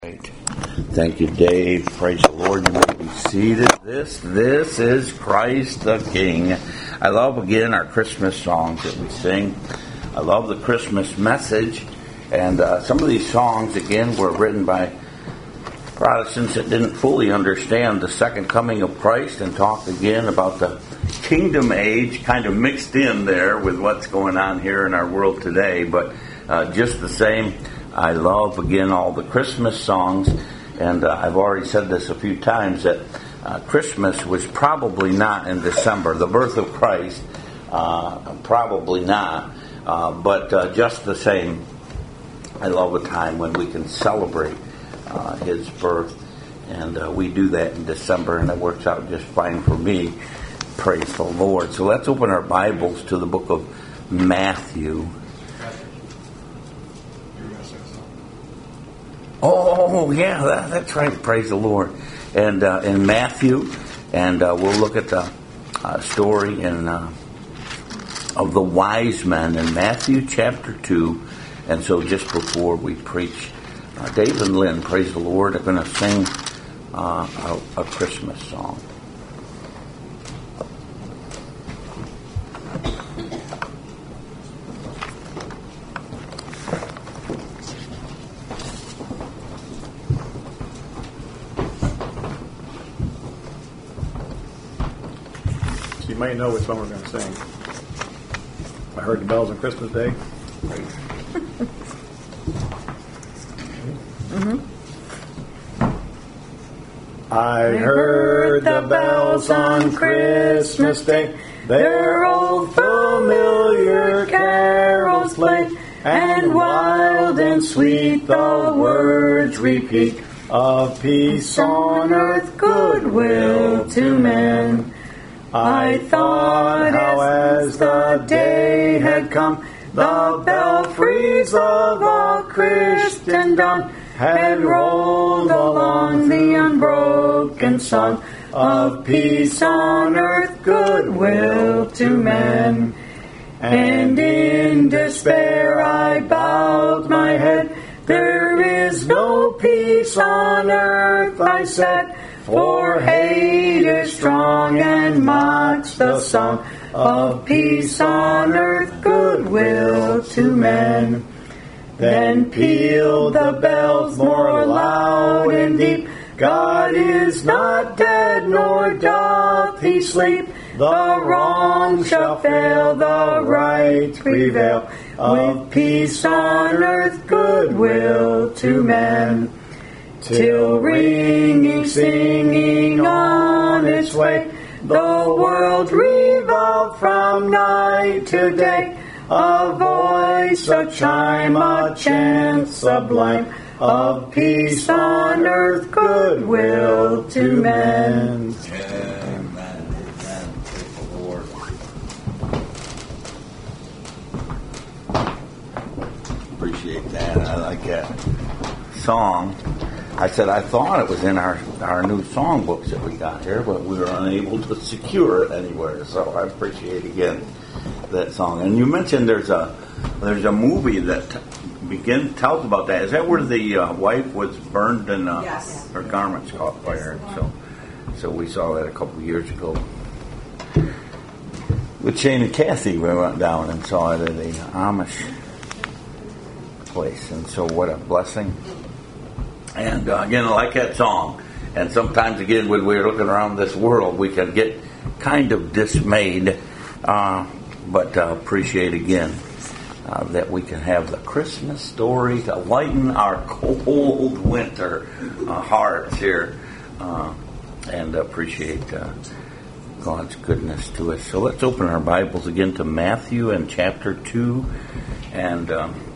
Right. Thank you, Dave. Praise the Lord. You may be seated. This is Christ the King. I love, again, our Christmas songs that we sing. I love the Christmas message. And some of these songs, again, were written by Protestants that didn't fully understand the second coming of Christ and talked again about the kingdom age, kind of mixed in there with what's going on here in our world today. But just the same, I love, again, all the Christmas songs, and I've already said this a few times, that Christmas was probably not in December. The birth of Christ, probably not, but just the same, I love a time when we can celebrate His birth, and we do that in December, and it works out just fine for me. Praise the Lord. So let's open our Bibles to the book of Matthew. Oh, yeah, that's right. Praise the Lord. And in Matthew, and we'll look at the story of the wise men in Matthew chapter 2. And so just before we preach, Dave and Lynn, praise the Lord, are going to sing a Christmas song. You might know which one we're going to sing. I heard the bells on Christmas Day. I heard the bells on Christmas Day, their old familiar carols play, and wild and sweet the words repeat, of peace on earth, goodwill to men. I thought how as the day had come, the belfries of all Christendom had rolled along the unbroken song of peace on earth, goodwill to men. And in despair I bowed my head. There is no peace on earth, I said, for hate is strong and mocks the song of peace on earth, goodwill to men. Then pealed the bells more loud and deep. God is not dead, nor doth He sleep. The wrong shall fail, the right prevail, with peace on earth, goodwill to men. Till ringing, singing on its way, the world revolved from night to day. A voice, a chime, a chant sublime, of peace on earth, goodwill to men. Amen. Amen. Praise the Lord. Appreciate that. I like that song. I said I thought it was in our new song books that we got here, but we were unable to secure it anywhere. So I appreciate again that song. And you mentioned there's a movie that tells about that. Is that where the wife was burned and yes. her garments caught fire? So we saw that a couple of years ago with Shane and Kathy. We went down and saw it at the Amish place, and so what a blessing. And again, I like that song. And sometimes, again, when we're looking around this world, we can get kind of dismayed. But appreciate, again, that we can have the Christmas story to lighten our cold winter hearts here. And appreciate God's goodness to us. So let's open our Bibles again to Matthew and chapter 2. And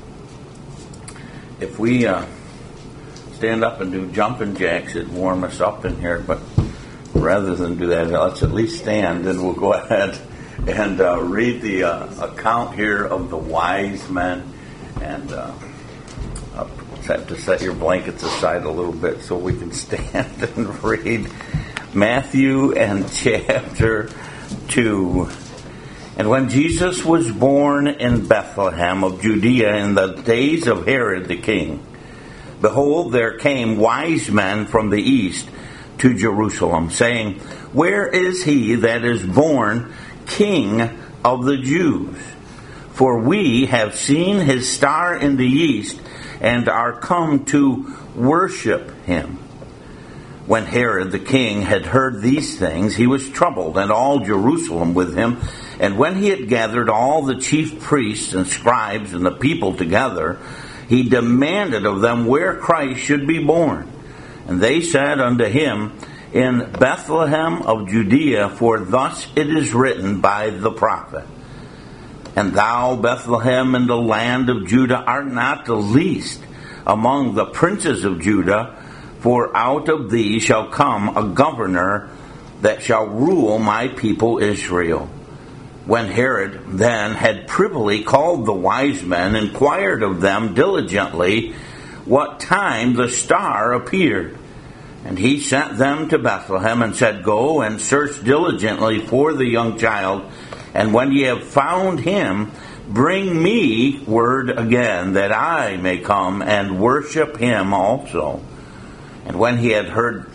if we stand up and do jumping jacks, it'd warm us up in here. But rather than do that, let's at least stand, and we'll go ahead and read the account here of the wise men. And have to set your blankets aside a little bit so we can stand and read Matthew and chapter 2. And when Jesus was born in Bethlehem of Judea in the days of Herod the king, behold, there came wise men from the east to Jerusalem, saying, Where is he that is born King of the Jews? For we have seen his star in the east, and are come to worship him. When Herod the king had heard these things, he was troubled, and all Jerusalem with him. And when he had gathered all the chief priests and scribes and the people together, he demanded of them where Christ should be born. And they said unto him, In Bethlehem of Judea, for thus it is written by the prophet, And thou, Bethlehem, in the land of Judah, art not the least among the princes of Judah, for out of thee shall come a governor that shall rule my people Israel. When Herod then had privily called the wise men, inquired of them diligently what time the star appeared. And he sent them to Bethlehem, and said, Go and search diligently for the young child, and when ye have found him, bring me word again, that I may come and worship him also. And when they had heard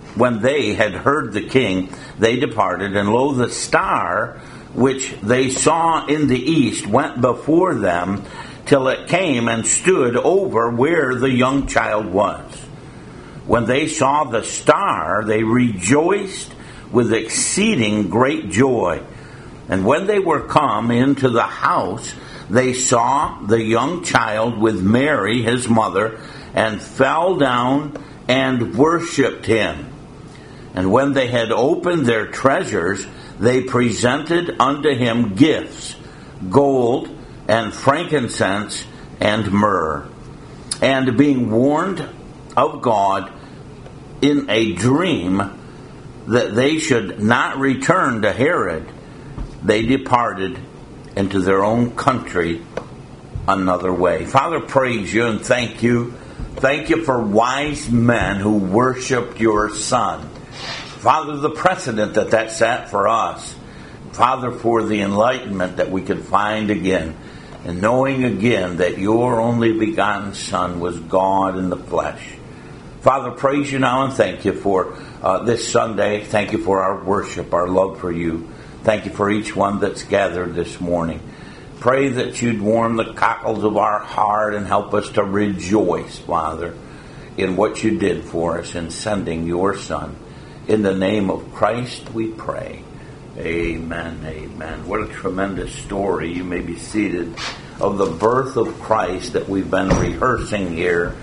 the king, they departed, and lo, the star which they saw in the east went before them, till it came and stood over where the young child was. When they saw the star, they rejoiced with exceeding great joy. And when they were come into the house, they saw the young child with Mary his mother, and fell down and worshipped him. And when they had opened their treasures, they presented unto him gifts, gold and frankincense and myrrh. And being warned of God in a dream that they should not return to Herod, they departed into their own country another way. Father, praise you and thank you. Thank you for wise men who worshiped your Son. Father, the precedent that set for us. Father, for the enlightenment that we could find again, and knowing again that your only begotten Son was God in the flesh. Father, praise you now and thank you for this Sunday. Thank you for our worship, our love for you. Thank you for each one that's gathered this morning. Pray that you'd warm the cockles of our heart and help us to rejoice, Father, in what you did for us in sending your Son. In the name of Christ we pray. Amen, amen. What a tremendous story. You may be seated, of the birth of Christ that we've been rehearsing here.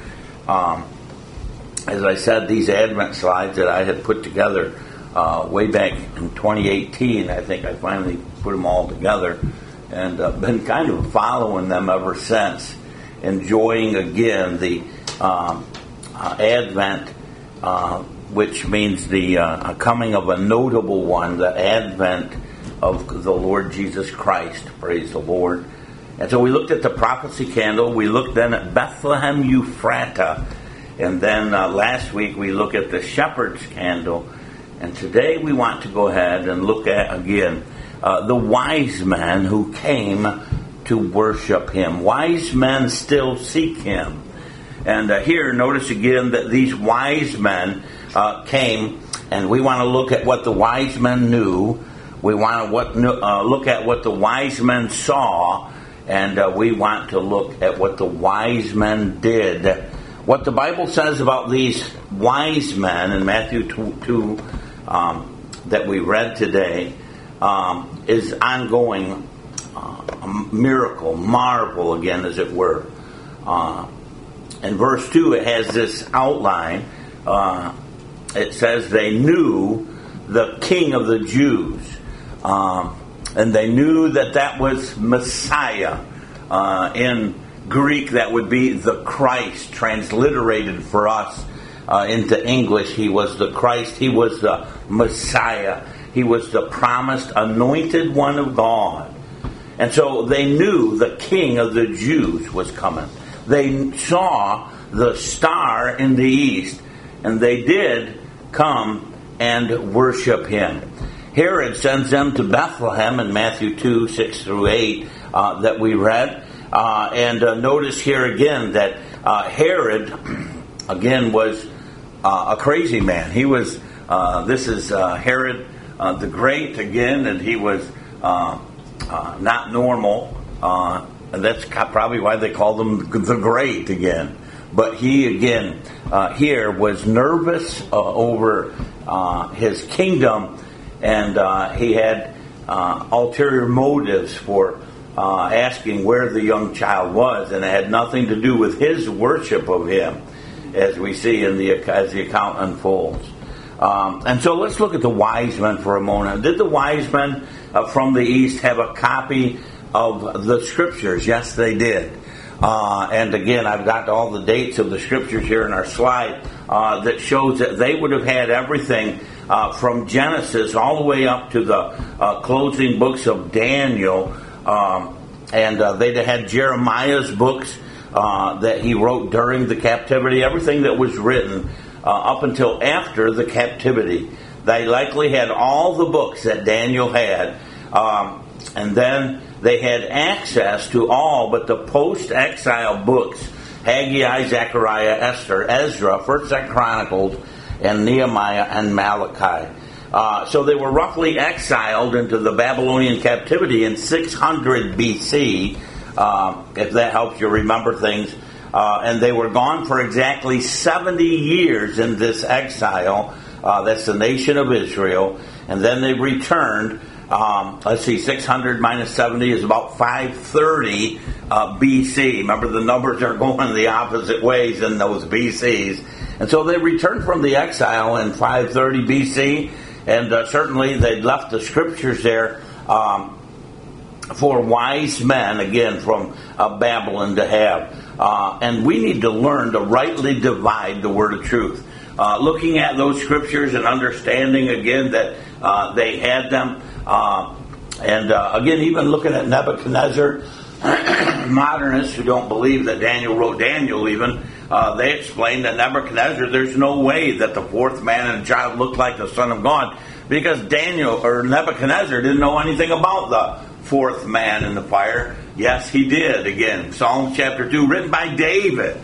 As I said, these Advent slides that I had put together way back in 2018, I think I finally put them all together, and been kind of following them ever since, enjoying again the Advent, which means the coming of a notable one, the advent of the Lord Jesus Christ. Praise the Lord. And so we looked at the prophecy candle. We looked then at Bethlehem Ephrata. And then last week we looked at the shepherd's candle. And today we want to go ahead and look at, again, the wise men who came to worship him. Wise men still seek him. And here, notice again that these wise men came, and we want to look at what the wise men knew. We want to look at what the wise men saw, and we want to look at what the wise men did. What the Bible says about these wise men in Matthew 2 that we read today is ongoing miracle, marvel again, as it were. In verse 2, it has this outline. It says they knew the King of the Jews. And they knew that was Messiah. In Greek, that would be the Christ, transliterated for us into English. He was the Christ. He was the Messiah. He was the promised anointed one of God. And so they knew the King of the Jews was coming. They saw the star in the east, and they did come and worship him. Herod sends them to Bethlehem in Matthew 2, 6 through 8 that we read. And notice here again that Herod again, was a crazy man. He was, this is Herod the Great again, and he was not normal. And that's probably why they called him the Great again. But he, again, here was nervous over his kingdom, and he had ulterior motives for asking where the young child was, and it had nothing to do with his worship of him, as we see as the account unfolds. And so let's look at the wise men for a moment. Did the wise men from the east have a copy of the scriptures? Yes, they did. And again, I've got all the dates of the scriptures here in our slide that shows that they would have had everything from Genesis all the way up to the closing books of Daniel. And they'd have had Jeremiah's books that he wrote during the captivity, everything that was written up until after the captivity. They likely had all the books that Daniel had. And then they had access to all but the post-exile books: Haggai, Zechariah, Esther, Ezra, 1st, 2nd Chronicles, and Nehemiah and Malachi. So they were roughly exiled into the Babylonian captivity in 600 BC, if that helps you remember things. And they were gone for exactly 70 years in this exile. That's the nation of Israel. And then they returned. 600 minus 70 is about 530 BC. Remember, the numbers are going the opposite ways in those BCs. And so they returned from the exile in 530 BC, and certainly they left the scriptures there for wise men, again, from Babylon to have. And we need to learn to rightly divide the word of truth. Looking at those scriptures and understanding, again, that they had them. Again, even looking at Nebuchadnezzar, modernists who don't believe that Daniel wrote Daniel even, they explain that Nebuchadnezzar, there's no way that the fourth man and child looked like the Son of God, because Nebuchadnezzar didn't know anything about the fourth man in the fire. Yes, he did. Again, Psalm chapter 2, written by David.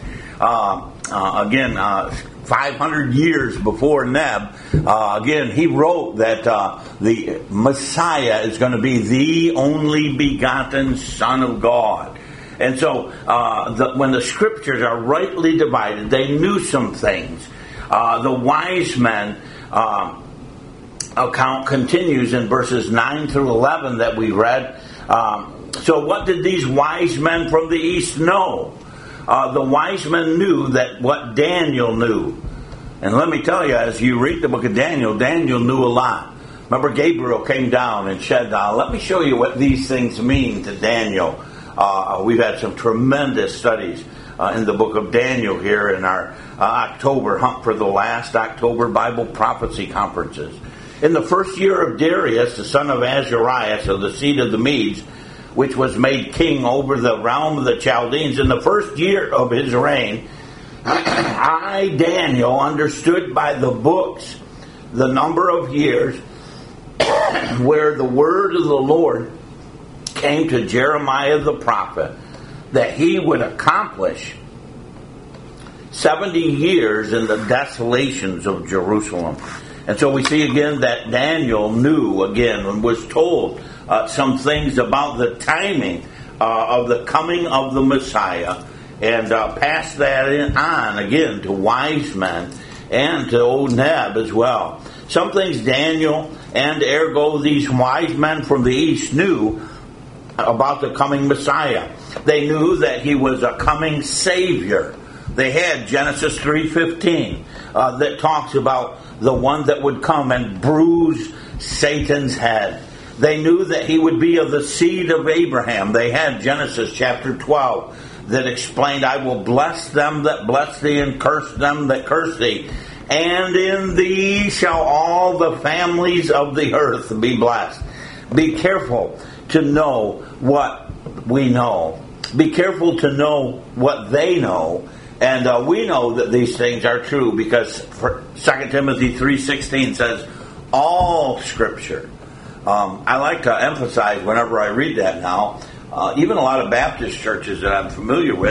500 years before Neb, again, he wrote that the Messiah is going to be the only begotten Son of God. And so when the scriptures are rightly divided, they knew some things. The wise men account continues in verses 9 through 11 that we read. So what did these wise men from the east know? The wise men knew that what Daniel knew. And let me tell you, as you read the book of Daniel, Daniel knew a lot. Remember, Gabriel came down and said, let me show you what these things mean to Daniel. We've had some tremendous studies in the book of Daniel here in our October Hunt for the Last October Bible Prophecy Conferences. In the first year of Darius, the son of Azarias, of the seed of the Medes, which was made king over the realm of the Chaldeans, in the first year of his reign, I, Daniel, understood by the books the number of years where the word of the Lord came to Jeremiah the prophet, that he would accomplish 70 years in the desolations of Jerusalem. And so we see again that Daniel knew again and was told some things about the timing of the coming of the Messiah, and passed that on again to wise men and to old Neb as well. Some things Daniel and ergo these wise men from the east knew about the coming Messiah. They knew that he was a coming Savior. They had Genesis 3:15 that talks about the one that would come and bruise Satan's head. They knew that he would be of the seed of Abraham. They had Genesis chapter 12 that explained, I will bless them that bless thee and curse them that curse thee. And in thee shall all the families of the earth be blessed. Be careful to know what we know. Be careful to know what they know. And we know that these things are true because 2 Timothy 3:16 says, all Scripture. I like to emphasize whenever I read that now, even a lot of Baptist churches that I'm familiar with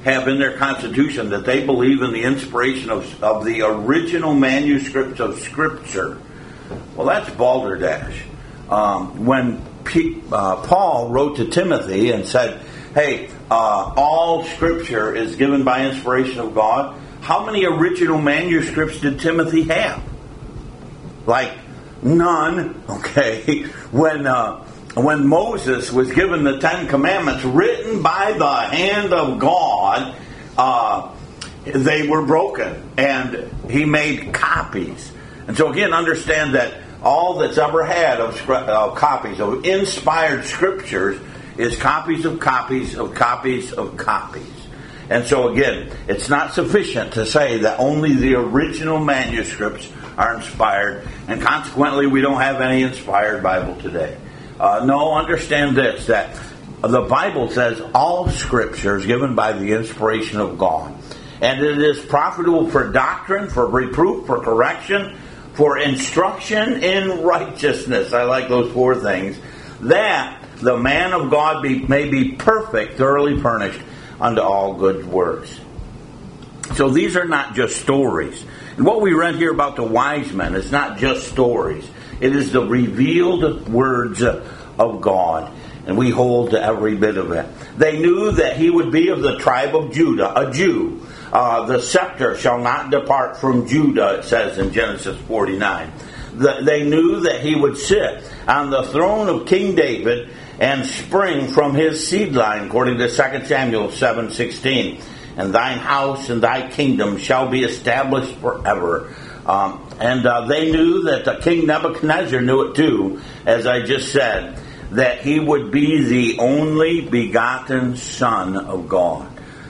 have in their constitution that they believe in the inspiration of the original manuscripts of Scripture. Well, that's balderdash. When Paul wrote to Timothy and said, hey, all Scripture is given by inspiration of God, how many original manuscripts did Timothy have? Like, none. Okay. When Moses was given the Ten Commandments written by the hand of God, they were broken, and he made copies. And so again, understand that all that's ever had of copies of inspired Scriptures is copies of copies of copies of copies. And so again, it's not sufficient to say that only the original manuscripts are inspired, and consequently we don't have any inspired Bible today. No, understand this, that the Bible says all Scripture is given by the inspiration of God. And it is profitable for doctrine, for reproof, for correction, for instruction in righteousness. I like those four things. That the man of God may be perfect, thoroughly furnished unto all good works. So these are not just stories. And what we read here about the wise men is not just stories. It is the revealed words of God. And we hold to every bit of it. They knew that he would be of the tribe of Judah, a Jew. The scepter shall not depart from Judah, it says in Genesis 49. They knew that he would sit on the throne of King David and spring from his seed line, according to 2 Samuel 7:16. And thine house and thy kingdom shall be established forever. And they knew that King Nebuchadnezzar knew it too, as I just said, that he would be the only begotten Son of God.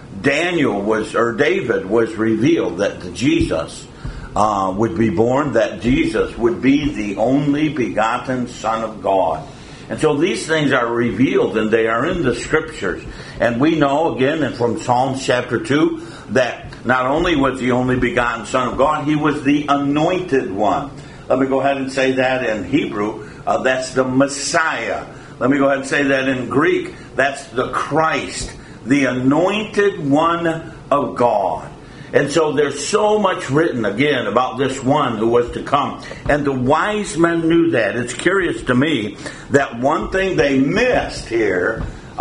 David was revealed that Jesus would be born, that Jesus would be the only begotten Son of God. And so these things are revealed, and they are in the Scriptures. And we know, again, and from Psalms chapter 2, that not only was the only begotten Son of God, he was the anointed one. Let me go ahead and say that in Hebrew. That's the Messiah. Let me go ahead and say that in Greek. That's the Christ, the anointed one of God. And so there's so much written, again, about this one who was to come. And the wise men knew that. It's curious to me that one thing they missed here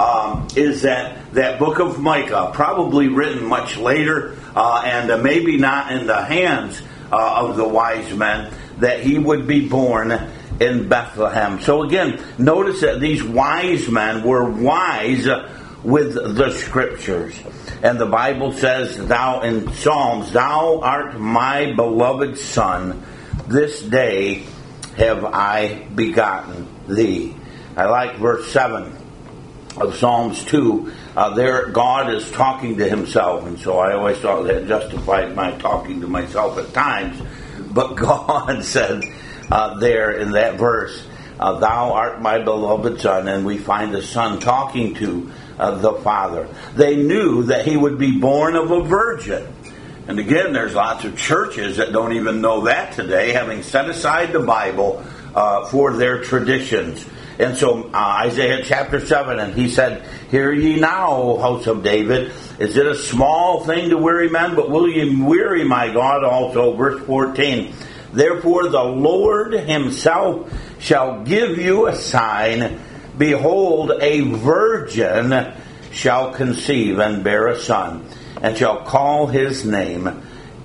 is that book of Micah, probably written much later, and maybe not in the hands of the wise men, that he would be born in Bethlehem. So again, notice that these wise men were wise with the Scriptures. And the Bible says, thou in Psalms, thou art my beloved Son, this day have I begotten thee. I like verse 7 of Psalms 2. There God is talking to himself, and so I always thought that justified my talking to myself at times. But God said there in that verse, thou art my beloved Son, and we find the Son talking to the Father. They knew that he would be born of a virgin. And again, there's lots of churches that don't even know that today, having set aside the Bible for their traditions. And so Isaiah chapter 7, and he said, hear ye now, O house of David, is it a small thing to weary men, but will ye weary my God also? Verse 14, therefore the Lord himself shall give you a sign. Behold, a virgin shall conceive and bear a son, and shall call his name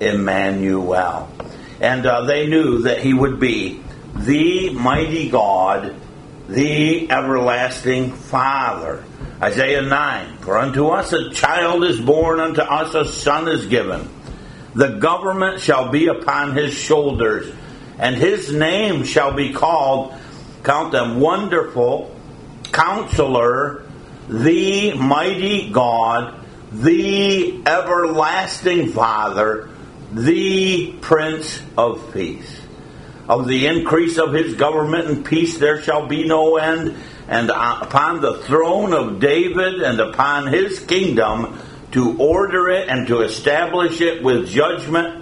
Emmanuel. And they knew that he would be the mighty God, the everlasting Father. Isaiah 9, for unto us a child is born, unto us a son is given. The government shall be upon his shoulders, and his name shall be called, count them, Wonderful, Counselor, the Mighty God, the Everlasting Father, the Prince of Peace. Of the increase of his government and peace there shall be no end, and upon the throne of David and upon his kingdom, to order it and to establish it with judgment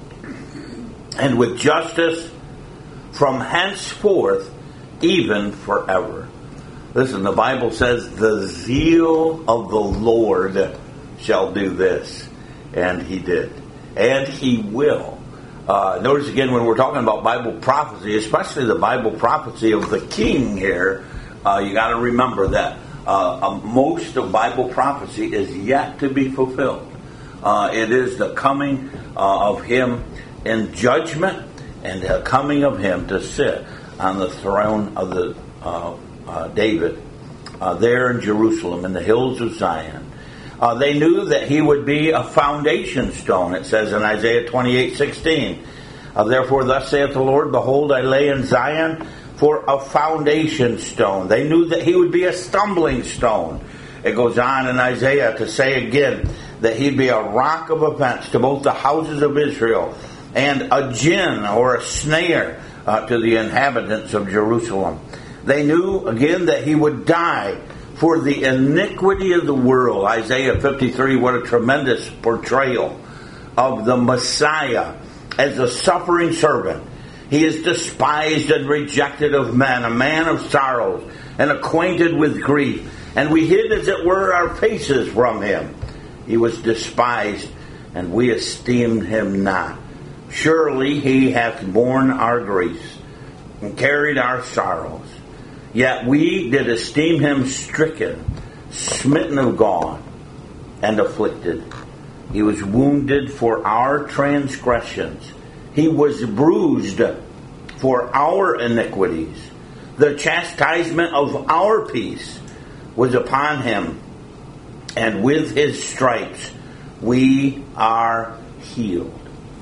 and with justice from henceforth, even forever. Listen, the Bible says, the zeal of the Lord shall do this. And he did. And he will. Notice again, when we're talking about Bible prophecy, especially the Bible prophecy of the king here, you got to remember that most of Bible prophecy is yet to be fulfilled. It is the coming of him in judgment and the coming of him to sit on the throne of the David there in Jerusalem in the hills of Zion. They knew that he would be a foundation stone. It says in Isaiah 28:16, therefore thus saith the Lord, behold, I lay in Zion for a foundation stone. They knew that he would be a stumbling stone. It goes on in Isaiah to say again that he'd be a rock of offense to both the houses of Israel and a gin or a snare to the inhabitants of Jerusalem. They knew again that he would die for the iniquity of the world. Isaiah 53, what a tremendous portrayal of the Messiah as a suffering servant. He is despised and rejected of men, a man of sorrows and acquainted with grief. And we hid, as it were, our faces from him. He was despised, and we esteemed him not. Surely he hath borne our griefs and carried our sorrows. Yet we did esteem him stricken, smitten of God, and afflicted. He was wounded for our transgressions. He was bruised for our iniquities. The chastisement of our peace was upon him, and with his stripes we are healed.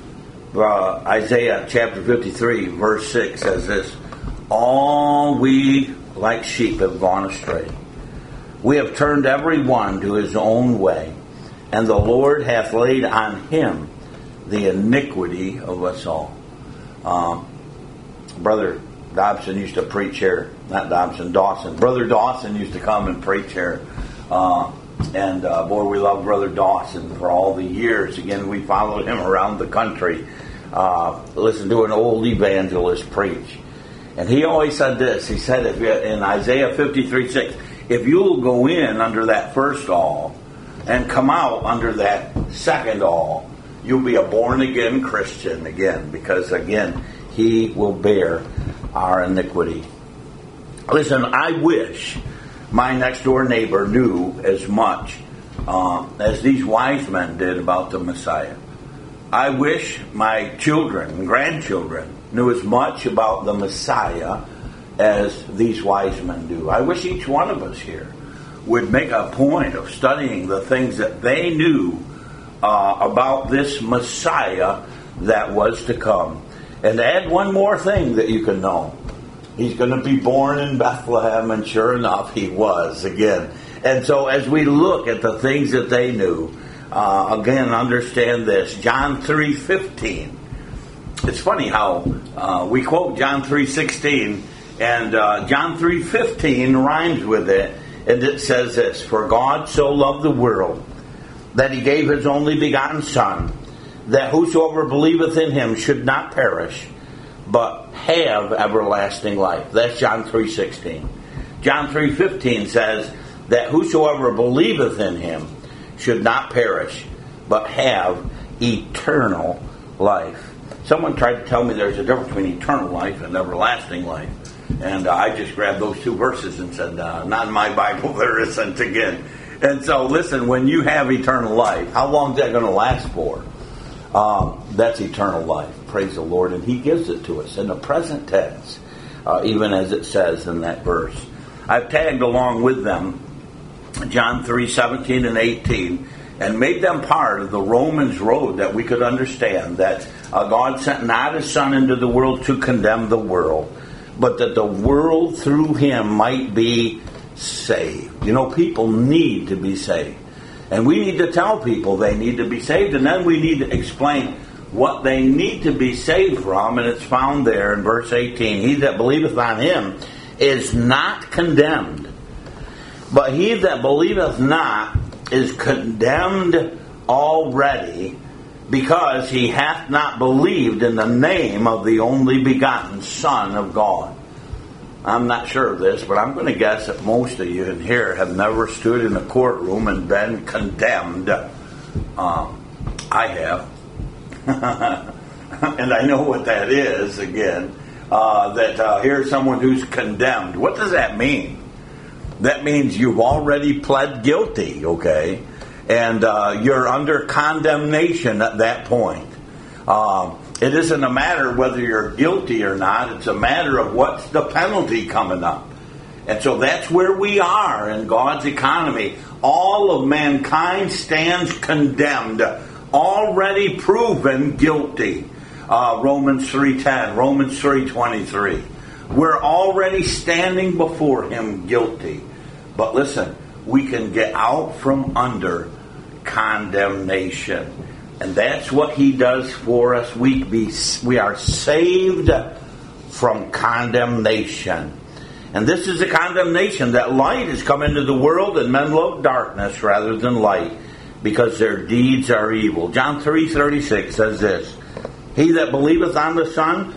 Isaiah chapter 53 verse 6 says this, all we like sheep have gone astray. We have turned every one to his own way, and the Lord hath laid on him the iniquity of us all. Brother Dobson used to preach here. Not Dobson, Dawson. Brother Dawson used to come and preach here. And boy, we love Brother Dawson for all the years. Again, we followed him around the country. Listened to an old evangelist preach. And he always said this. He said in Isaiah 53:6, if you'll go in under that first all and come out under that second all, you'll be a born-again Christian again. Because, again, he will bear our iniquity. Listen, I wish my next-door neighbor knew as much as these wise men did about the Messiah. I wish my children and grandchildren knew as much about the Messiah as these wise men do. I wish each one of us here would make a point of studying the things that they knew about this Messiah that was to come. And add one more thing that you can know. He's going to be born in Bethlehem, and sure enough, he was again. And so as we look at the things that they knew, again, understand this. John 3:15. It's funny how we quote John 3:16, and John 3:15 rhymes with it, and it says this, for God so loved the world that he gave his only begotten Son, that whosoever believeth in him should not perish, but have everlasting life. That's John 3:16. John 3:15 says that whosoever believeth in him should not perish, but have eternal life. Someone tried to tell me there's a difference between eternal life and everlasting life. And I just grabbed those two verses and said, not in my Bible, there isn't again. And so, listen, when you have eternal life, how long is that going to last for? That's eternal life. Praise the Lord. And he gives it to us in the present tense, even as it says in that verse. I've tagged along with them John 3:17 and 18, and made them part of the Romans road that we could understand that God sent not his Son into the world to condemn the world, but that the world through him might be saved. You know, people need to be saved. And we need to tell people they need to be saved, and then we need to explain what they need to be saved from, and it's found there in verse 18. He that believeth on him is not condemned, but he that believeth not is condemned already, because he hath not believed in the name of the only begotten Son of God. I'm not sure of this, but I'm going to guess that most of you in here have never stood in a courtroom and been condemned. I have. And I know what that is, again. Here's someone who's condemned. What does that mean? That means you've already pled guilty, okay? And you're under condemnation at that point. It isn't a matter whether you're guilty or not. It's a matter of what's the penalty coming up. And so that's where we are in God's economy. All of mankind stands condemned, already proven guilty. Romans 3:10, Romans 3:23. We're already standing before Him guilty. But listen, we can get out from under condemnation. And that's what He does for us. We are saved from condemnation. And this is the condemnation, that light has come into the world and men love darkness rather than light because their deeds are evil. John 3:36 says this, He that believeth on the Son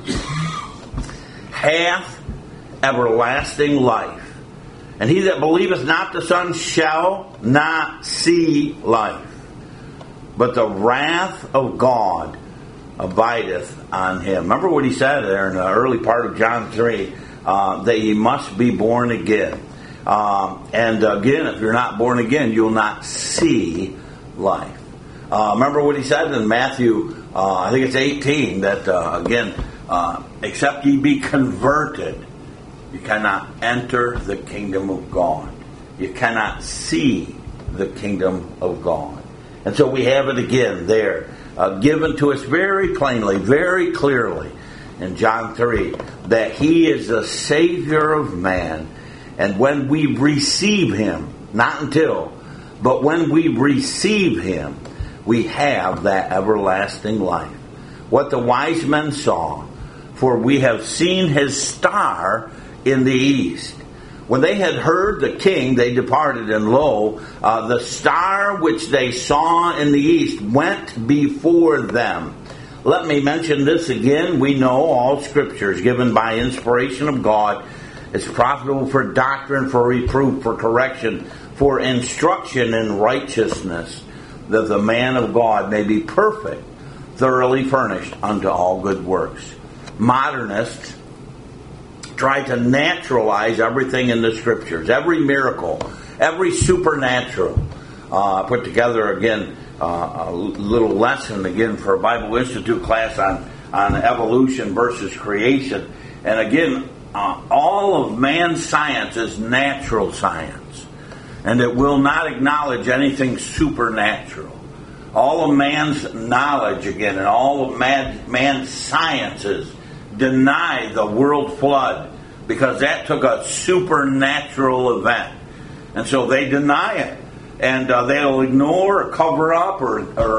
hath everlasting life. And he that believeth not the Son shall not see life, but the wrath of God abideth on him. Remember what he said there in the early part of John 3, that ye must be born again. And again, if you're not born again, you'll not see life. Remember what he said in Matthew, I think it's 18, that except ye be converted, you cannot enter the kingdom of God. You cannot see the kingdom of God. And so we have it again there, given to us very plainly, very clearly in John 3, that He is the Savior of man. And when we receive Him, not until, but when we receive Him, we have that everlasting life. What the wise men saw, for we have seen His star in the east. When they had heard the king, they departed, and lo, the star which they saw in the east went before them. Let me mention this again. We know all Scripture is given by inspiration of God. It's profitable for doctrine, for reproof, for correction, for instruction in righteousness, that the man of God may be perfect, thoroughly furnished unto all good works. Modernists try to naturalize everything in the Scriptures, every miracle, every supernatural. Put together again a little lesson again for a Bible Institute class on evolution versus creation. And again, all of man's science is natural science, and it will not acknowledge anything supernatural. All of man's knowledge again, and all of man's sciences deny the world flood, because that took a supernatural event. And so they deny it. And they'll ignore or cover up or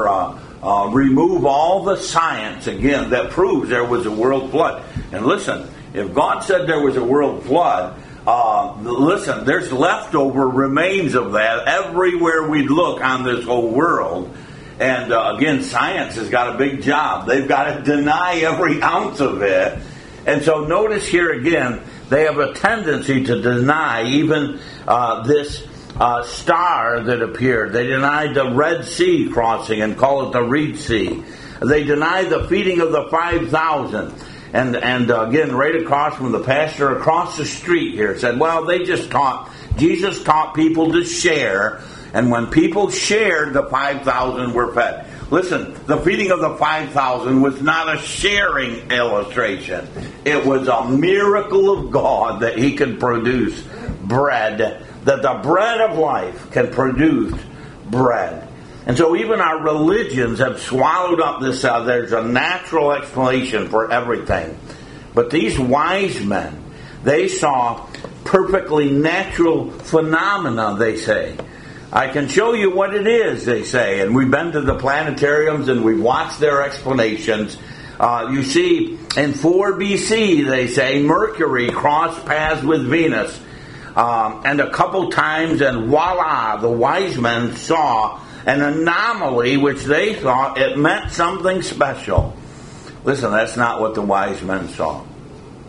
remove all the science, again, that proves there was a world flood. And listen, if God said there was a world flood, listen, there's leftover remains of that everywhere we look on this whole world. And again, science has got a big job. They've got to deny every ounce of it. And so notice here again, they have a tendency to deny even this star that appeared. They denied the Red Sea crossing and call it the Reed Sea. They denied the feeding of the 5,000. And again, right across from the pastor across the street here said, well, Jesus taught people to share. And when people shared, the 5,000 were fed. Listen, the feeding of the 5,000 was not a sharing illustration. It was a miracle of God that He could produce bread, that the bread of life can produce bread. And so even our religions have swallowed up this. There's a natural explanation for everything. But these wise men, they saw perfectly natural phenomena, they say. I can show you what it is, they say. And we've been to the planetariums and we've watched their explanations. You see, in 4 BC, they say, Mercury crossed paths with Venus. And a couple times, and voila, the wise men saw an anomaly which they thought it meant something special. Listen, that's not what the wise men saw.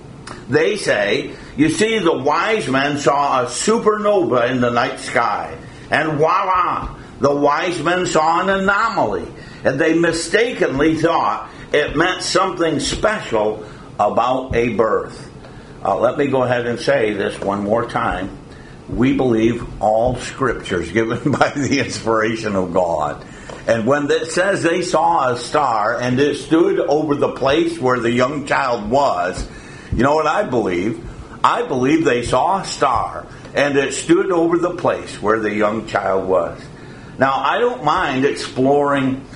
They say, you see, the wise men saw a supernova in the night sky. And voila, the wise men saw an anomaly. And they mistakenly thought it meant something special about a birth. Let me go ahead and say this one more time. We believe all scriptures given by the inspiration of God. And when it says they saw a star and it stood over the place where the young child was, you know what I believe? I believe they saw a star and it stood over the place where the young child was. Now, I don't mind exploring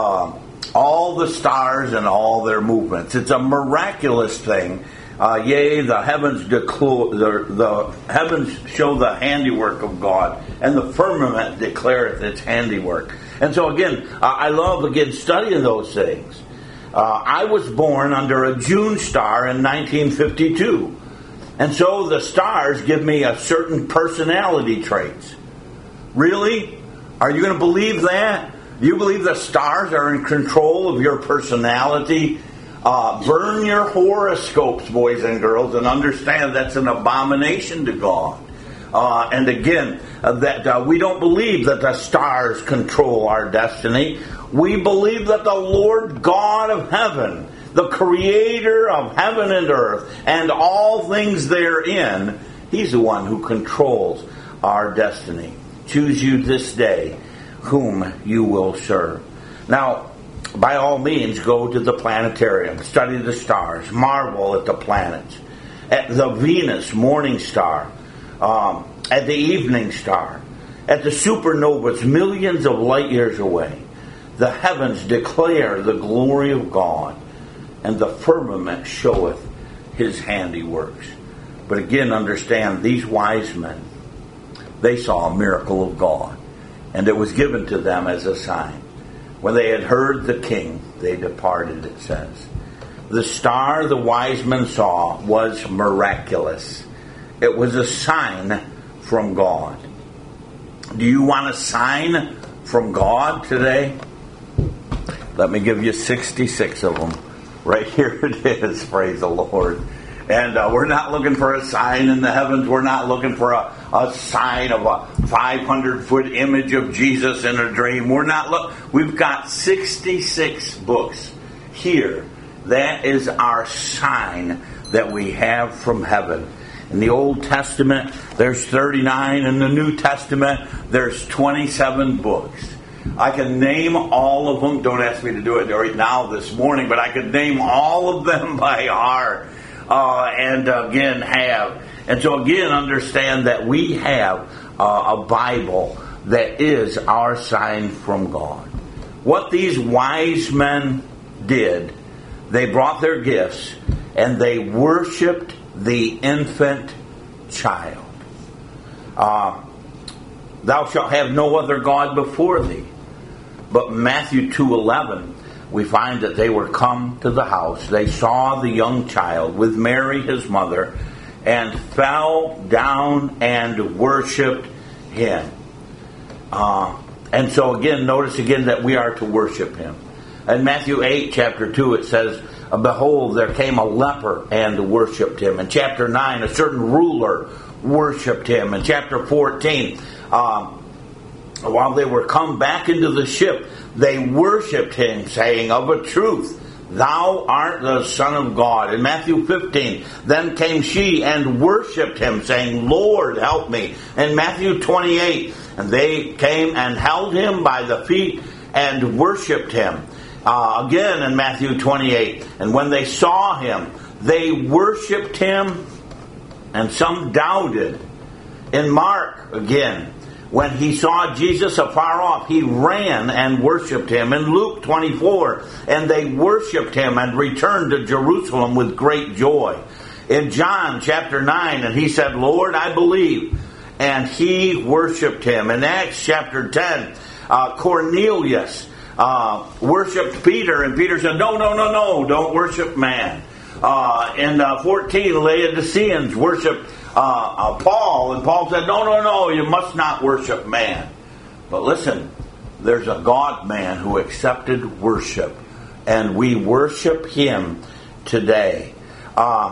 all the stars and all their movements. It's a miraculous thing. Yea, the heavens the heavens show the handiwork of God, and the firmament declareth its handiwork. And so again, I love studying those things. I was born under a June star in 1952, and so the stars give me a certain personality traits. Really? Are you going to believe that? Do you believe the stars are in control of your personality? Burn your horoscopes, boys and girls, and understand that's an abomination to God. And again, that we don't believe that the stars control our destiny. We believe that the Lord God of heaven, the creator of heaven and earth, and all things therein, He's the one who controls our destiny. Choose you this day whom you will serve. Now, by all means, go to the planetarium, study the stars, marvel at the planets, at the Venus morning star, at the evening star, at the supernovas millions of light years away. The heavens declare the glory of God, and the firmament showeth His handiworks. But again, understand, these wise men, they saw a miracle of God, and it was given to them as a sign. When they had heard the king, they departed, it says. The star the wise men saw was miraculous. It was a sign from God. Do you want a sign from God today? Let me give you 66 of them. Right here it is, praise the Lord. And we're not looking for a sign in the heavens. We're not looking for a sign of a 500-foot image of Jesus in a dream. We've got 66 books here. That is our sign that we have from heaven. In the Old Testament, there's 39. In the New Testament, there's 27 books. I can name all of them. Don't ask me to do it right now this morning, but I could name all of them by heart. And so again, understand that we have a Bible that is our sign from God. What these wise men did, they brought their gifts and they worshipped the infant child. Thou shalt have no other God before thee. But Matthew 2:11, we find that they were come to the house. They saw the young child with Mary his mother, and fell down and worshipped Him. And so again, notice again that we are to worship Him. In Matthew 8, chapter 2, it says, behold, there came a leper and worshipped Him. In chapter 9, a certain ruler worshipped Him. In chapter 14, while they were come back into the ship, they worshipped Him, saying, of a truth, Thou art the Son of God. In Matthew 15, then came she and worshipped Him, saying, Lord, help me. In Matthew 28, and they came and held Him by the feet and worshipped Him. Again in Matthew 28, and when they saw Him, they worshipped Him, and some doubted. In Mark, again, when he saw Jesus afar off, he ran and worshipped Him. In Luke 24, and they worshipped Him and returned to Jerusalem with great joy. In John chapter 9, and he said, Lord, I believe. And he worshipped Him. In Acts chapter 10, Cornelius worshipped Peter, and Peter said, no, don't worship man. In 14, Laodiceans worshipped Paul, and Paul said, no, you must not worship man. But listen, there's a God-man who accepted worship, and we worship Him today.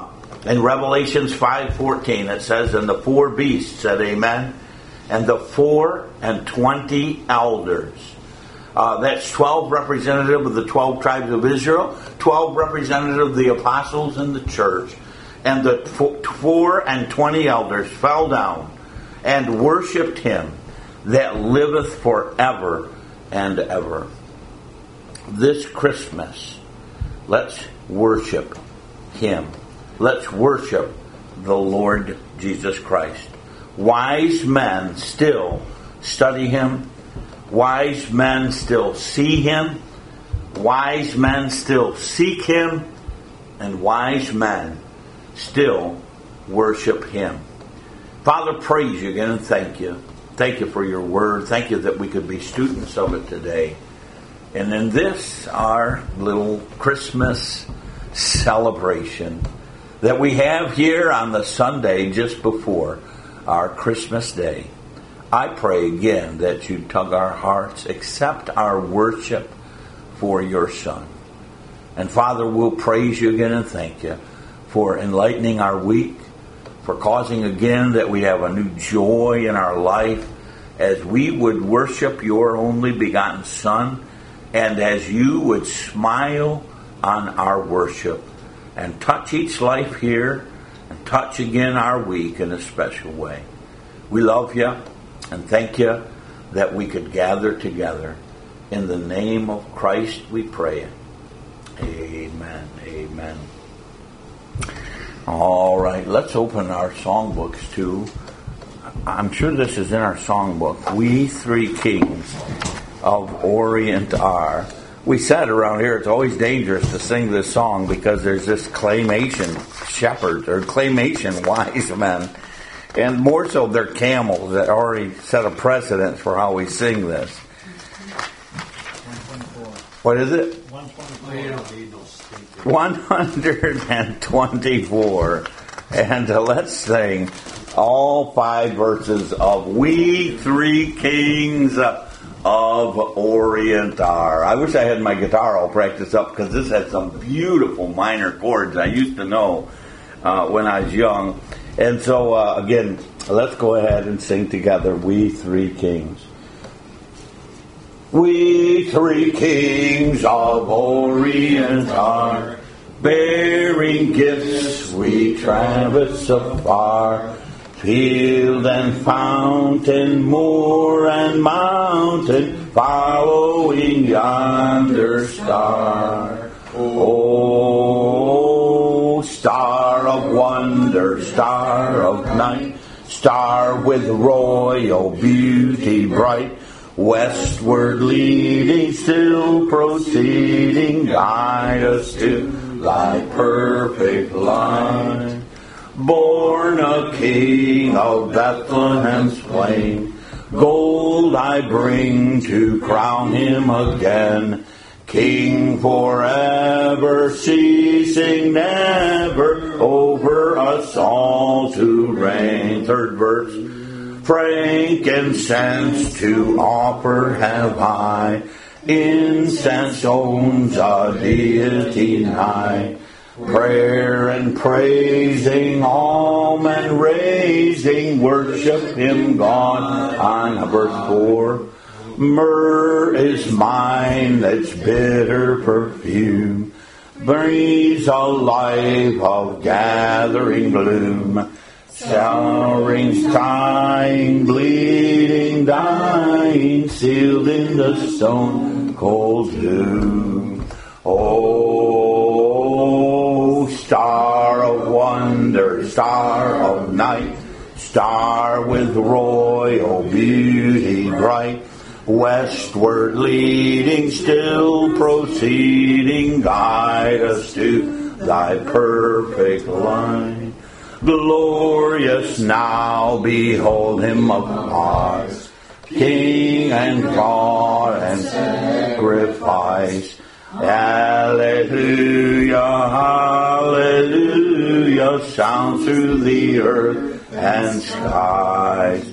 In Revelations 5:14 it says, and the four beasts said amen, and the 24 elders. That's 12 representative of the 12 tribes of Israel, 12 representative of the apostles in the church, and the 24 elders fell down and worshipped him that liveth forever and ever. This Christmas, let's worship him. Let's worship the Lord Jesus Christ. Wise men still study him. Wise men still see him. Wise men still seek him. And wise men still worship him. Father, praise you again and thank you. Thank you for your word. Thank you that we could be students of it today. And in this, our little Christmas celebration that we have here on the Sunday just before our Christmas day, I pray again that you tug our hearts, accept our worship for your Son. And Father, we'll praise you again and thank you for enlightening our week, for causing again that we have a new joy in our life as we would worship your only begotten Son, and as you would smile on our worship and touch each life here and touch again our week in a special way. We love you and thank you that we could gather together. In the name of Christ we pray. Amen. Amen. All right, let's open our songbooks to, I'm sure this is in our songbook, We Three Kings of Orient are. We said around here it's always dangerous to sing this song because there's this claymation shepherds or claymation wise men, and more so they're camels that already set a precedent for how we sing this. 124. What is it? 124. 124. And let's sing all 5 verses of We Three Kings of Orient are. I wish I had my guitar all practiced up because this has some beautiful minor chords I used to know when I was young. And so, again, let's go ahead and sing together, We Three Kings. We three kings of Orient are, bearing gifts we traverse afar. Field and fountain, moor and mountain, following yonder star. Oh, star of wonder, star of night, star with royal beauty bright, westward leading, still proceeding, guide us to thy perfect light. Born a king of Bethlehem's plain, gold I bring to crown him again. King forever, ceasing never, over us all to reign. Third verse. Frankincense to offer have I, incense owns a deity nigh. Prayer and praising, all men raising, worship him God. On verse 4, myrrh is mine, its bitter perfume breathes a life of gathering bloom. Sourings, sighing, bleeding, dying, sealed in the stone cold tomb. Oh, star of wonder, star of night, star with royal beauty bright, westward leading, still proceeding, guide us to thy perfect light. Glorious now, behold him apart, King and God and sacrifice. Hallelujah, hallelujah, sound through the earth and skies.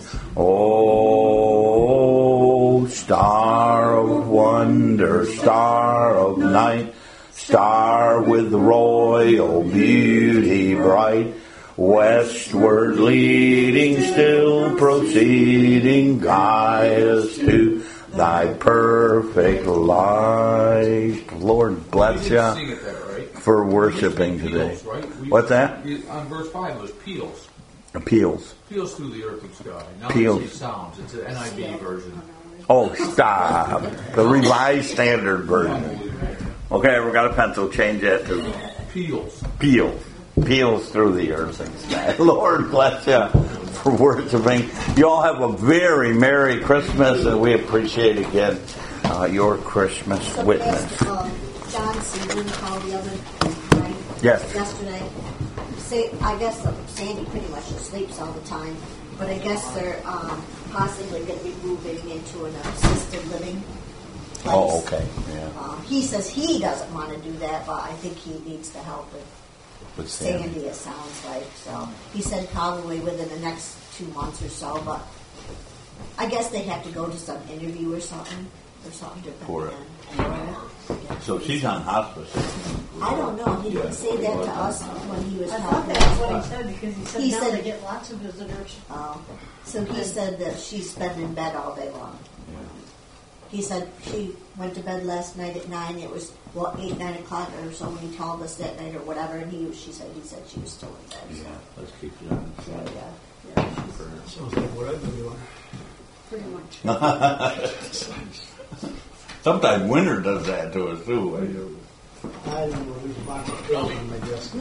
Oh, star of wonder, star of night, Star with royal beauty bright, westward leading, still proceeding, guide us to thy perfect light. Lord bless you for worshiping today. Peals, right? What's that? On verse 5 it was peals. Peals. Peals through the earth and sky. Now Peals. it's sounds. It's an NIV version. Oh, stop. The Revised Standard Version. Okay, we got a pencil. Change that to Peals. peals. Peals through the earth and sky. Lord bless you for worshiping. You all have a very Merry Christmas, and we appreciate again your Christmas witness. John Seaton called the other night. Yes. Yesterday. I guess Sandy pretty much just sleeps all the time, but I guess they're possibly going to be moving into an assisted living place. Oh, okay. Yeah. He says he doesn't want to do that, but I think he needs the help with Sandy, it sounds like. So he said probably within the next 2 months or so, but I guess they have to go to some interview or something to For it. Yeah. So she's on hospice. I don't know. He didn't say that to us when he was I thought talking. that's what he said, because He now said- they get lots of visitors. So he said that she's been in bed all day long. He said she went to bed last night at 9. It was 8, 9 o'clock or so when he called us that night or whatever, and he said she was still in bed. Yeah, let's keep it on. So yeah. Sounds like what I've been doing. Pretty much. Sometimes winter does that to us too. I don't know. There's a box of pills on my desk.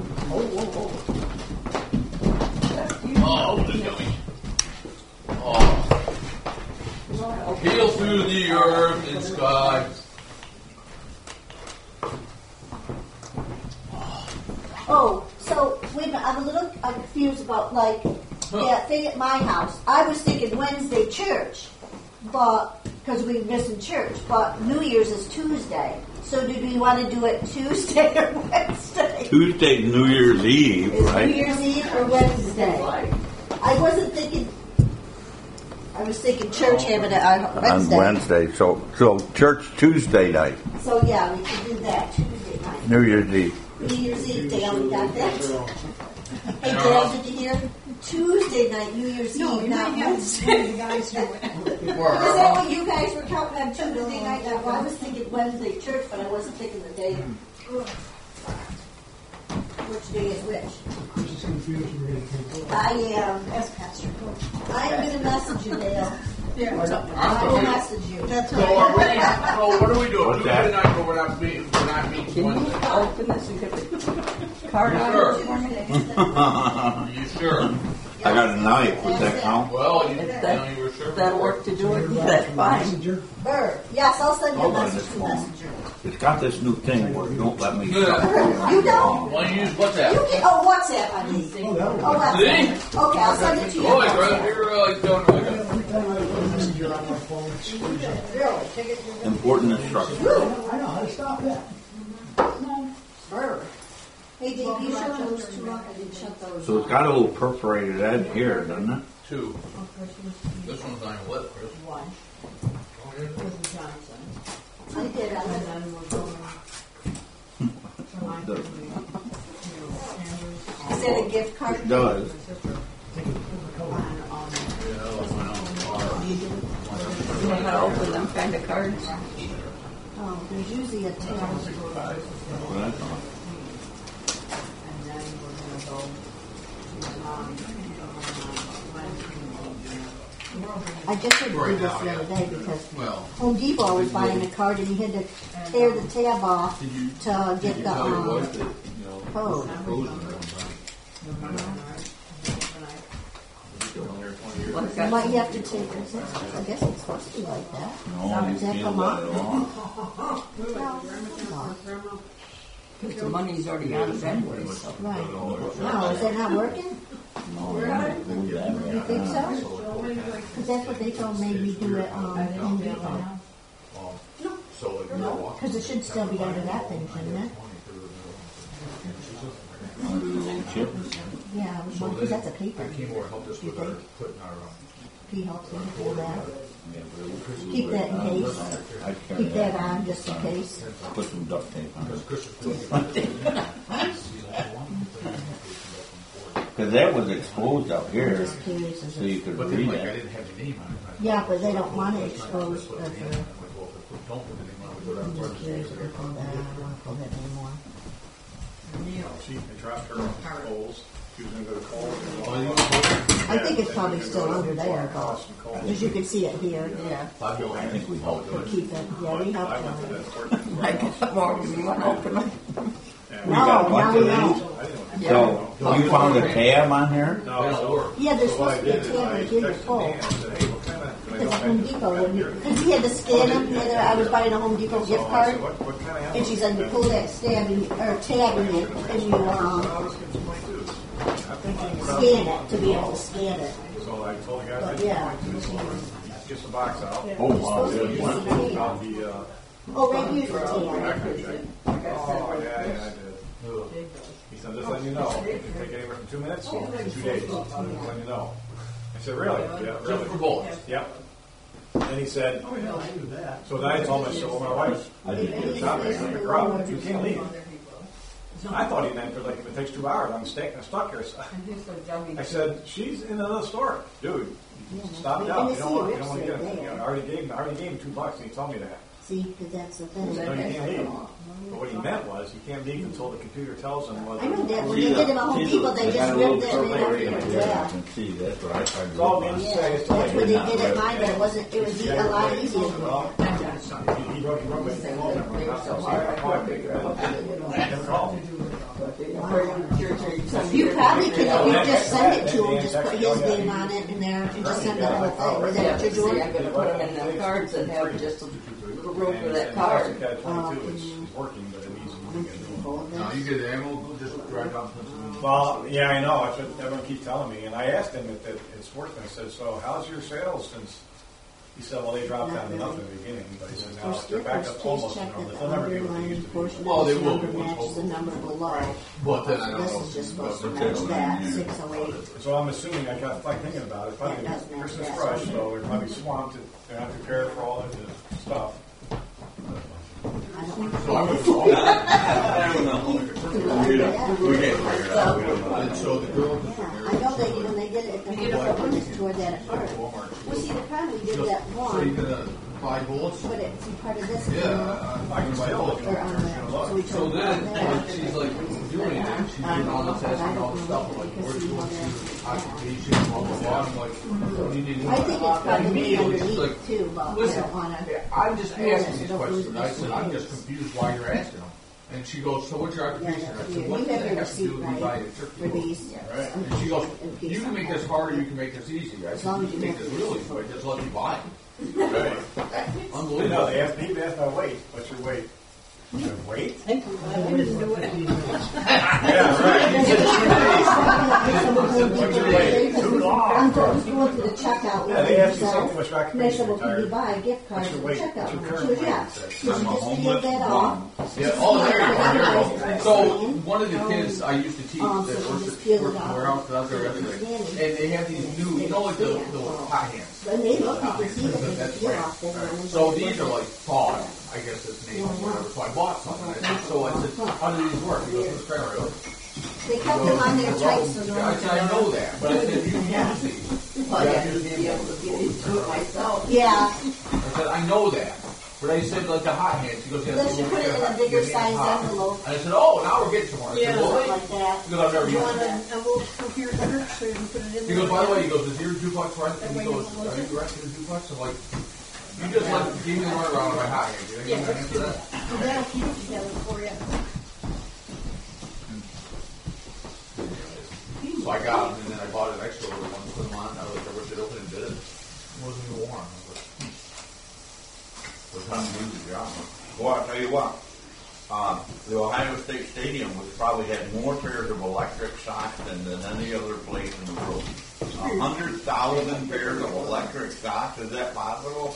Oh, the dummy. Oh. Peals through the earth and sky. Oh, so wait a minute. I'm a little confused about that thing at my house. I was thinking Wednesday church, but because we were missing church. But New Year's is Tuesday. So do we want to do it Tuesday or Wednesday? Tuesday's New Year's Eve, Is right? New Year's Eve or Wednesday? I wasn't thinking. I was thinking church having it on Wednesday. On Wednesday. So church Tuesday night, So yeah, we can do that Tuesday night. New Year's Eve. New Year's Eve, Dale, we got that. Hey, Dale, did you hear? Tuesday night, New Year's No, Eve, you not might have Wednesday. the guys do it. Is that what you guys were counting on Tuesday night? Well, I was thinking Wednesday church, but I wasn't thinking the day. Which day is which? I am. Ask Pastor Coach. I'm going to message you, Dale. Yeah. I will message you. That's So are we, what are we doing? What's that? Tuesday night, but we're not meeting Wednesday. Open this and get the card You on sure? it for me? Are you sure? I got a knife. Does that count? Well, you were sure. That'll work to do it. That's fine. Yes, I'll send you a Hold on message this to moment. Messenger. It's got this new thing where it don't let me. Yeah. You don't? Why don't you use You WhatsApp? can, WhatsApp, I mean. Oh, WhatsApp. Okay, I'll send it to you. Oh, you're doing really good. Important instructions. I know how to stop that. Hey, Dave, you shut those two off. I didn't shut those So it's got a little perforated edge here, doesn't it? 2. This one's not even lit, Chris. One. Oh, yeah. I did. I did. Is that a gift card? It does. You know how to open them kind of cards? Oh, there's usually a tab. What I thought. I just had to do this the other day because Well, Home Depot was buying a card and he had to tear the tab off to get the tell your wife that, code. What you have to take? I guess it's supposed to be like that. No, you Does that can't come let it off? off. Because the money's already out of anyway, so. Right. No, is that not working? You think so? Because that's what they told me to do at Home Depot. No, because it should still be under that thing, shouldn't it? Under the little chip. Yeah, because that's a paper. Keyboard helped us with our putting our he helps me do that. Keep that in case. Keep that on just in case. Put some duct tape on it. Because that was exposed out here, Just curious as so a- you could But then, read like, I it. didn't have your name on it. Yeah, but they don't want to expose the. Don't put the name on it. I'm just curious if they pull that. I don't want to pull that anymore. She dropped her Kohl's. She was going to go to Kohl's. I think it's probably still under there, but as you can see it here. Yeah. I think we helped We'll it. keep it. Yeah, we helped them. I got more than you want to open it. No, now we don't. So, you found a tab on here? No, so Yeah, there's so what I supposed to be a did is I tab to give you texted full. Dan and said, hey, what kind of, can I Because go Home back Depot, because he had to scan them, and I was buying a Home Depot to gift So I card, said, what kind of and she said, you pull that tab in, or tab in it, and you, I was getting some money too. scan it to be able to scan it. So I told the guy, But I yeah. didn't so get the box out. Oh, wow. Supposed to be Yeah. using the I'll tab. be, Oh, right here's the tab. oh, yeah, I did. He said, just letting you know, it can take anywhere from 2 minutes to 2 days. Just letting you know. I said, really? Yeah, Just really. for bullets. Yep. And he said, so then I told him, I said, well, my wife, I did get shop is like a crowd. You can't leave. I thought he meant for like if it takes 2 hours, I'm stuck here. So I said, she's in another store, dude. Stop it out. You don't want to get it. You know, I already gave him $2, and he told me that. See, because that's the thing. No, you can't leave. But what he meant was, you can't leave until the computer tells him whether. I know that when they did it at Home Depot, they just ripped it and they I yeah. can see, that's what I tried to It's all do. means to Yeah, say, it's to that's let what you they did at mine, but it wasn't, it was a lot easier than that. He wrote me a phone number. I never called. You probably could, you just send it to him, just put his name on it in there, and just send the whole thing. Is that what you're See, doing? I'm gonna put them in the cards that have just a little room for that card. It's working, but it needs to be No, you get the ammo, just drive out and put some in. Well, yeah, I know. That's what everyone keeps telling me. And I asked him if it's working. I said, so how's your sales since? He said, well, they dropped down to nothing in the beginning. But he said, now For they're back skippers, up please almost check normal. that the They'll never be what they underlying used to be. portion Well, of they this will number be. matches the number below. But then I So don't this know. is just supposed to But match they're that, going in. 608. So I'm assuming, I got like thinking about it, probably That does match Christmas that. rush, so they're probably swamped. They're not prepared for all of the stuff. I don't So I know. went home. I don't know. We can't figure it out. We don't know. And so the girl, Yeah, I know that when they did it at the Home Depot, it's toward that at first. Well, see, the time we did that so you one, gonna buy bullets? put it, see, part of this. Yeah. I can still look Or at on it. that, so we So took it then, on there. she's like doing it, she's doing all this, asking all this stuff, I'm like, where's your occupation, blah, blah, blah. I'm like, you need to. I think it's probably Immediately, she's like, underneath too, but I listen, don't wanna. I'm just asking these questions. I said, I'm just confused why you're asking them. And she goes, so what's your occupation? I said, what You does have that your have to do receipt, with me buying right, a turkey? for these. And she goes, you can make this harder, you can make this easier. I As said, long you as can you make make this it really easy. quick, just let me buy it. I know, Unbelievable. they asked me, they asked my weight. What's your weight? I said, weight? I didn't do it. Yeah, right. What's your weight? Too long. I'm going to the checkout. Yeah, they asked you something, what's your And I said, occupation, well, can you retired? buy a gift card What's for your the weight? checkout? What's your She current goes, weight? yeah. It says. So she I'm a just homeless figured that bum. off. Yeah, oh, there you go. So one of the kids I used to teach that So worked just at peel it the off. warehouse that I was there everything, and they have these new, you know, like the hot hands. But they look, you can see that they That's peel right. off. They don't So these are like thawed, I guess it's name or whatever. So I bought something. I said, so I said, how do these work? He goes, this fair. They kept them on their tight so I no said, I know that, but I said, you use these. Well, I have to be able to do it myself. Yeah, I said, I know that. But I said, like the hot hands. He goes, yeah, then she put it in a bigger size envelope, And I said, oh, now we're getting somewhere. I said, Yeah. well, something like that. because I've never You used want it. an envelope from here to her, so you can put it in He there. goes, by the way, he goes, is your duplex rent? And he goes, are you renting a duplex? I'm like, you just like gave me the runaround on my hot hands. You think I'm going to answer that? So that'll keep it together for you. So I got them, and then I bought an extra little one, put them on. I was like, I ripped it open and did it. It wasn't even warm. I was like, It was time to do the job. Boy, I'll tell you what, the Ohio State Stadium was probably had more pairs of electric socks than any other place in the world. 100,000 pairs of electric socks, is that possible?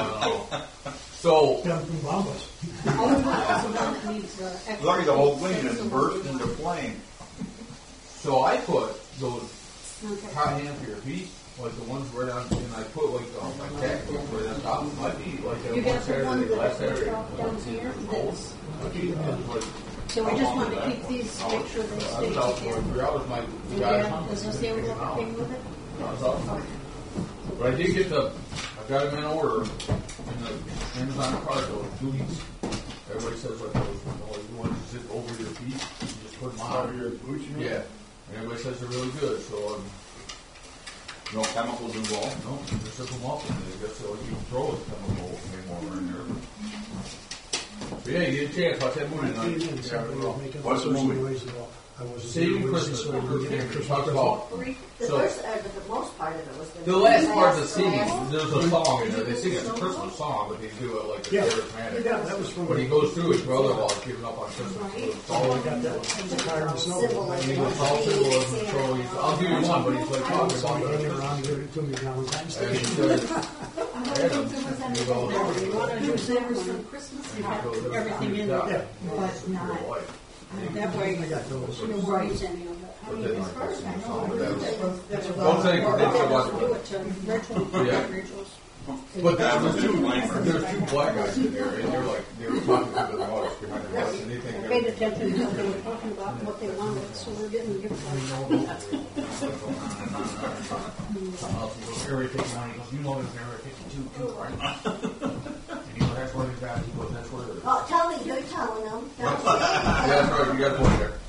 so Only one that needs extra. Look at the whole thing just burst into flame. So I put those hot hands for your feet like the ones where and I put like my cat food right on top of my feet, like that You one got the one Saturday, last that's Saturday. down here. That's, Like, so we just want to keep these, make sure they I stay was out for together. 3 hours. My And guys Dad, does this say anything with it? I was out. But I did get I got them in order in the Amazon cart though, 2 weeks. Everybody says like, oh, you want to zip over your feet? You just put them on. Your boots, you mean? Yeah. And everybody says they're really good, so No chemicals involved. no, you just zip them up and they get so you can throw a chemical anymore in there. But yeah, you get a chance, watch that movie tonight. What's the movie? Saving Christmas. Talks about The So- first, the most part of it was the last part of the singing. There's a song in there. They sing it's a Christmas song, but they do it like a charismatic. Yeah, that was from. When he goes through his brother while he's giving up on Christmas. So it's all I got that. The car and snow. Civil he was all symbolism. So he's, I'll give you one, but he's like talking about Somebody hanging the around and gave it to me Valentine's and Day. he says, Adam, he goes, You want to do savers from Christmas? You have everything in there, Yeah, but not, wife. that way, I got those. no worries any of it. But then like Christmas song. Don't Don't say they watch it. Do it to Rachel, Yeah. Rachel's. But there's two black guys in there, and they were talking to their wives behind their house, and they think Paid attention to what they were talking about, and what they wanted, so we're getting gifts. Area 51, he goes, you know there's an Area 52 too, right? And he goes, that's where they're at. He goes, that's where they're at. Oh, tell me, you're telling them. Yeah, that's right, you got a point there.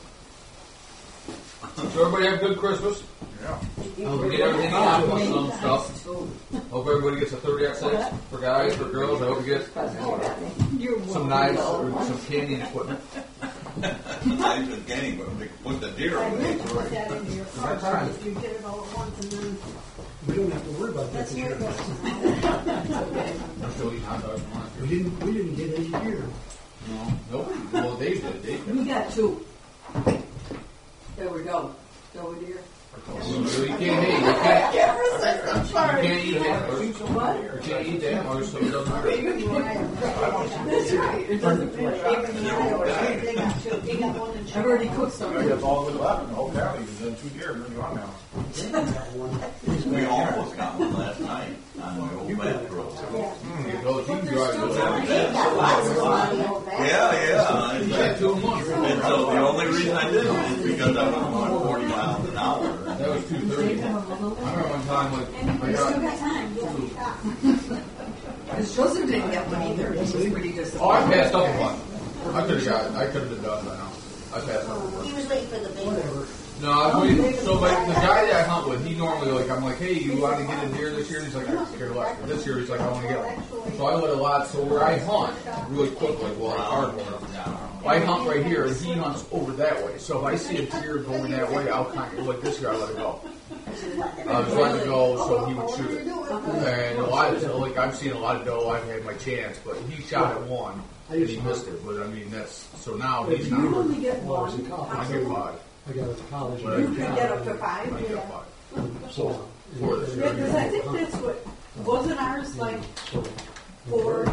So everybody have a good Christmas. Yeah. Hope you get everything out plus some stuff. Hope everybody gets a 30 out sex for guys, for girls. I hope you get some knives or some canning equipment. Knives and canning, but they put the deer I away. meant to put that into your card, if you get it all at once, and then We don't have to worry about that that's this where it year. goes. I'm still eating hot dogs from last We year. didn't get any here. No, nobody. Well, Dave did. Dave did. We got 2. There we go. Go with here. So you can't eat. You can't eat that. Or you can't eat that, or so it doesn't matter. That's right. It doesn't matter. They got two. He got one in I've already cooked some. That's all that's left in the whole county. There's 2 deer. Maybe on now. We almost got one last night on the old back road. You go, you can drive those out. Got lots of money over there. Yeah. You got 2 months. And so the only reason I didn't is because I was going 40 miles an hour. That was 2:30. I remember one time, like, I Still got. got time. Because Joseph didn't get one either. He was pretty disappointed. Oh, I passed up one. I could have been done by now. I passed up one. He was waiting for the big No, I was waiting. So, like, the guy that I hunt with, he normally, like, I'm like, hey, you want to get a deer this year? And he's like, I could care less. But this year, he's like, I want to get one. So I let a lot. So where I hunt really quick, like, well, hard one. I hunt right here, and he hunts over that way. So if I see a deer going that way, I'll kind of, like this year, I let it go. I just let it go so he would shoot it. And a lot of, like, I've seen a lot of doe. I've had my chance, but he shot at one, and he missed it. But I mean, that's so now he's You not. only get Well, I was in one. college. I get 5. I got it to college. But I You could get up to 5. I get Yeah. 5. So, For this Yeah, because I think that's what, wasn't ours like four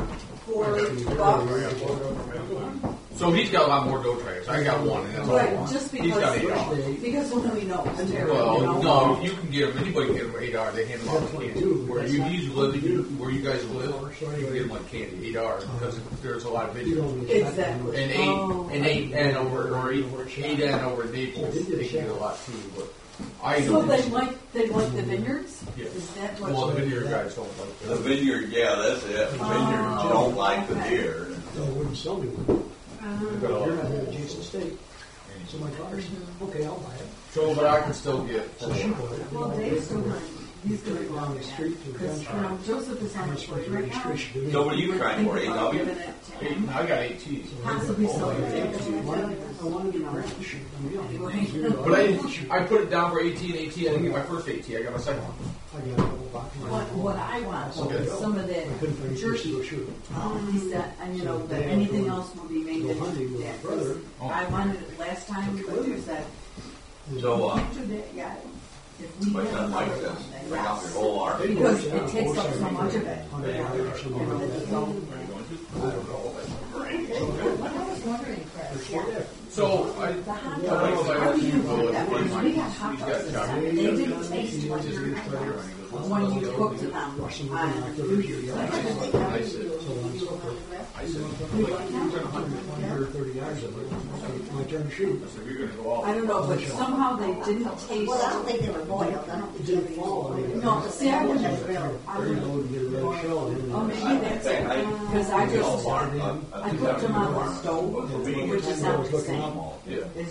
bucks? So he's got a lot more doe trays. I got one, and that's all I Right, want. just He's got because, $8. because when we know, it's terrible, Well, you know? no, you can get them. Anybody can get them $8. They hand them out like candy. Where you live, where you guys live, you can get them like candy, $8 because there's a lot of you video. don't Exactly. And Oh. 8 and over or 8 and over Naples, they can get a lot too. But I So don't. they like the vineyards? Yeah. Is that what? Well, the vineyard guys don't like The that. vineyard, yeah, that's it. The vineyard don't like the deer. They wouldn't sell me one. They've got a lot You're of- not in adjacent state. So my daughter's, okay, I'll buy it. So, but I can still get. So she bought it. Well, Dave's still going. He's going to go Down on the that. street to the Because, gun shop. Joseph is on How his much was way the right now. registration? So what are you trying for, Think about 8W? giving it to him. I got 18. Possibly selling it. I wanted to grant the shoot. I mean, But I put it down for 18. I didn't get my first 18. I got my second one. I got a little box. What I want is some of I couldn't find that a place to jerky. go shoot. He said, and you know, that anything else will be made Go into hunting with that. my brother. I wanted it last time, but you said, So, yeah, if we my had son likes another this. one, then Bring out yes. your whole arm. Because it takes up so much of it. $100 or something You know, like that that. you don't- I was wondering, Chris. Yeah. So I The hot I was dogs, how do you We got hot dogs. They didn't taste like your hot dogs when you cooked them on New Year's. I said, We like I don't know, but somehow they didn't taste. Well, I don't think they were boiled. I don't think they were boiled. No, see, I wouldn't really. Oh, maybe that's it. Because I cooked them on the stove, which is not the same. It's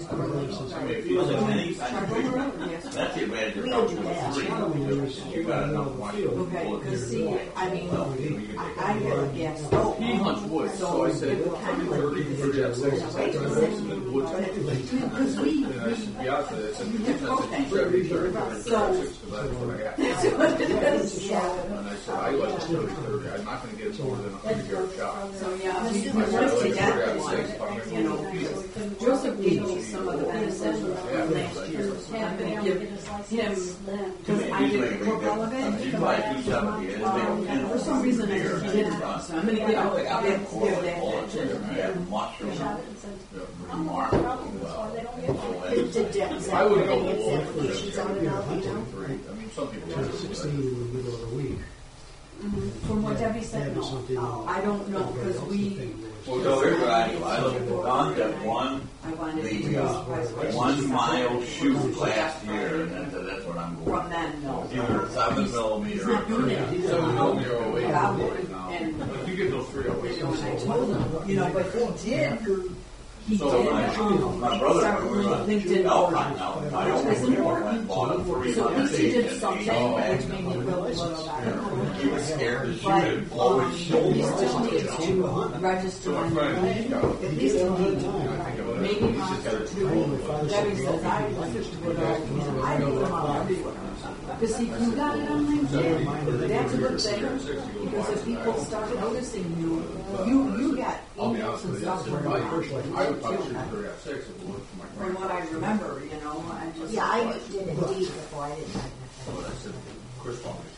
That's the advantage We of don't do that. You got enough money. okay, because see, I mean, I had a gas stove. he hunts wood, so I said, It would kind of like 30 out of 6. I said, wood. because we And I said, be honest with you, I said, that's what it is. Yeah. and I said, I like 30. I'm not going to get more than a 100-yard shot. So yeah, we went to that one, you know, Joseph gave me some of the venison from last year. I'm gonna give him, because I didn't cook all of it. And for some reason I didn't, so I'm gonna give that to I wouldn't go below Exactly. She's on it all, you know. 3. I mean, some people do. 16 in the middle of the week. From what Debbie said, no, I don't know, because we, Well, so here's what I do. I look at the guns at I wanted to do the this 1 mile shoot last year, and that's what I'm going. from then, no. Either 7 millimeter or 3. 7 millimeter away. But I would, and, If you get those 3 away, you know, and I told him, you know, but he did, So my brother start was on LinkedIn. elk hunting out in Wyoming. It's important. Bought a 3 So at least he did and something, he came back which made me and feel a little better. he was scared to shoot But, it, blow his he shoulder still off. needs to register on the at least a week, maybe months or 2. Debbie says, I registered with all, I do them all everywhere. Because see, you got it on LinkedIn, that's a good thing, because if people start noticing you, you got I'll be emails honest and with you, stuff from I would probably shoot too. 30 out of 6 if it worked for my From what I remember, you know, I just. Yeah, I did Indeed before. I didn't. But I said, Chris told me.